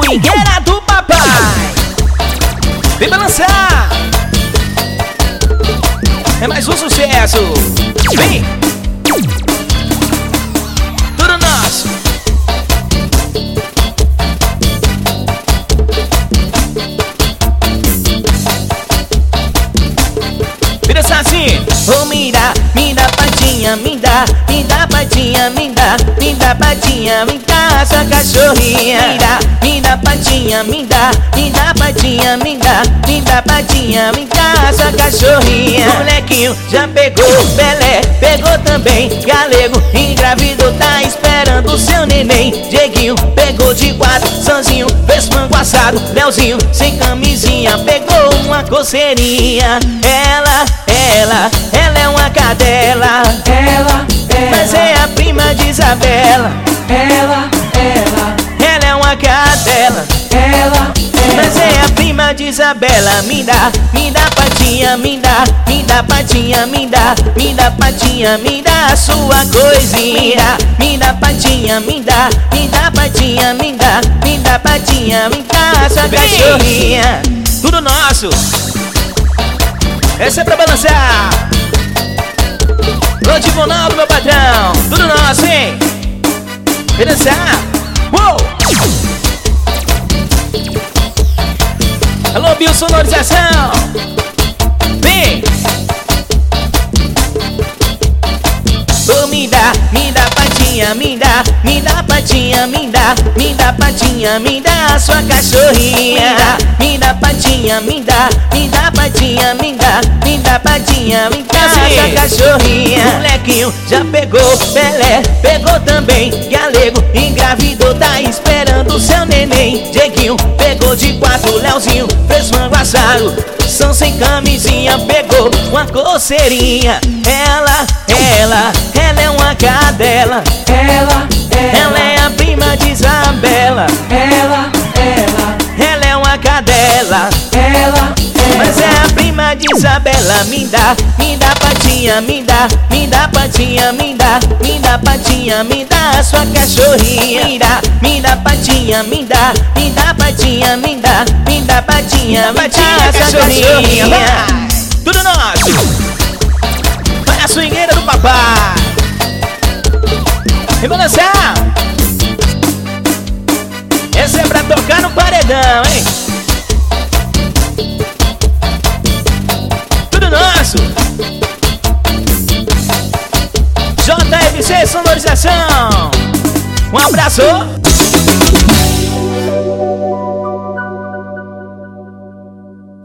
swingueira do papai. Vem balançar. É mais um sucesso. Vem. Tudo nosso. Vira assim. Oh, me dá patinha, me dá patinha, me dá patinha, me dá sua cachorrinha. Me dá patinha, me dá patinha, me dá patinha, me dá sua cachorrinha. Molequinho já pegou Pelé, pegou também Galego, engravidou, tá esperando o seu neném. Dieguinho pegou de 4, Sanzinho fez frango assado, Leozinho sem camisinha pegou uma coceirinha. Ela é uma cadela, mas é a prima de Isabela. Ela é uma cadela, mas é a prima de Isabela. Me dá patinha, me dá patinha, me dá patinha, me dá a sua coisinha. Me dá patinha, me dá patinha, me dá patinha, me dá a sua cachorrinha. Tudo nosso. Essa é pra balançar. Lodi Ronaldo, meu patrão. Tudo nosso, hein? Vem dançar. Uou! Alô, biosonorização. Vem! Oh, me dá patinha, me dá patinha, me dá patinha, me dá a sua cachorrinha. Me dá patinha, me dá patinha, me dá patinha, me dá a sua cachorrinha. Molequinho já pegou Pelé, pegou também Galego, engravidou, tá esperando o seu neném. Dieguinho pegou de 4, Leozinho fez frango assado, São sem camisinha pegou uma coceirinha. Ela é uma cadela, ela é a prima de Isabela. Ela é uma cadela, mas é a prima de Isabela. Me dá patinha, me dá patinha, me dá patinha, me dá a sua cachorrinha. Me dá patinha, me dá patinha, me dá patinha, me dá a sua cachorrinha. Tudo nosso. Vai a swingueira do papai. Vem balançar. Essa é pra tocar no paredão, hein? Tudo nosso. JFC Sonorização. Um abraço.